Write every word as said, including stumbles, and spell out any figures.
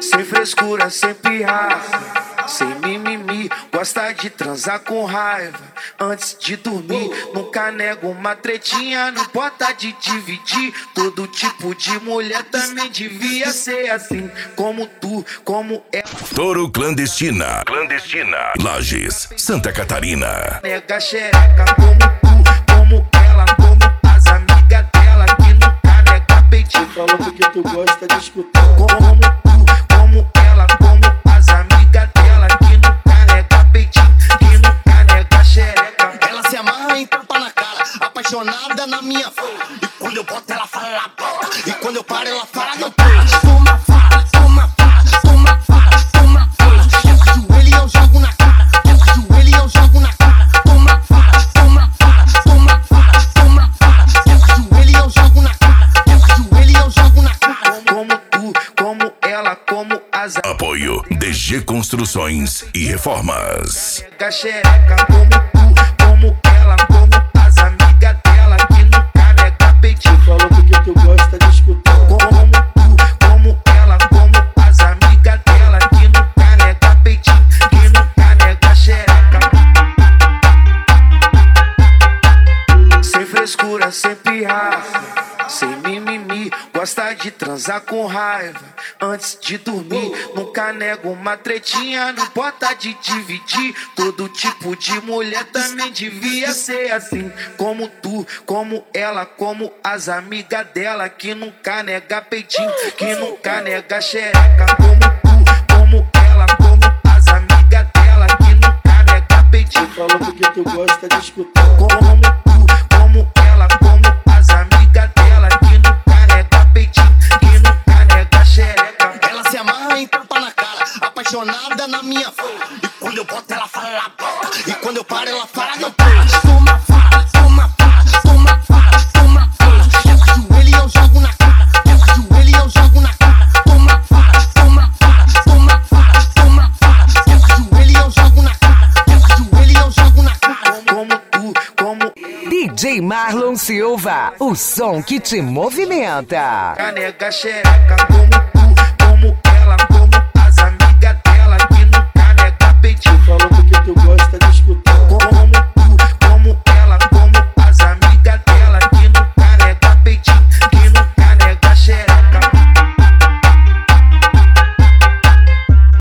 Sem frescura, sem pirraça, sem mimimi, gosta de transar com raiva antes de dormir. Nunca nego uma tretinha, não importa de dividir. Todo tipo de mulher também devia ser assim, como tu, como é. Toro Clandestina, Clandestina, Lages, Santa Catarina. Nega xereca como tu, como ela, como as amigas dela que nunca nega peitinho. Falou porque tu gosta de escutar. Como tu, como ela, como as amigas dela que nunca nega peitinho, que nunca nega xereca. Ela se amarra em tapa na cara, apaixonada na minha fala. E quando eu boto ela fala bota, e quando eu paro ela fala eu paro. Toma fala, toma fala, toma fala, toma fala. Ela ajoelha e eu jogo na cara, ela ajoelha e eu jogo na cara. Toma fala, toma fala, toma fala, toma fala. Ela ajoelha e eu jogo na cara, ela ajoelha e eu jogo na cara. Como tu, como ela, como as Apoio D G Construções e Reformas. nega xereca como tu, como ela, como as amigas dela que nunca nega peitinho. Falou porque tu gosta de escutar. Como tu, como ela, como as amigas dela que nunca nega peitinho, que nunca nega xereca. Sem frescura, sem pirraça, sem mimimi, gosta de transar com raiva antes de dormir. Nunca nego uma tretinha, não importa de dividir. Todo tipo de mulher também devia ser assim, como tu, como ela, como as amigas dela que nunca nega peitinho, que nunca nega xereca. Como tu, como ela, como as amigas dela que nunca nega peitinho. Falou porque tu gosta de escutar. Como tu, como ela, como as amigas dela que nunca nega peitinho, que nunca nega xereca. Ela se amarra em tapa na cara, apaixonada na minha fala. E quando eu boto ela fala bota, e quando eu paro ela fala eu paro. Toma fala, toma fala, toma fala, toma fala. Ela ajoelha e eu jogo na cara, ela ajoelha e eu jogo na cara. Toma fala, toma fala, toma fala, toma fala. Ela ajoelha e eu jogo na cara, ela ajoelha e eu jogo na cara. Como tu, como D J Marlon Silva, o som que te movimenta. a nega xereca, como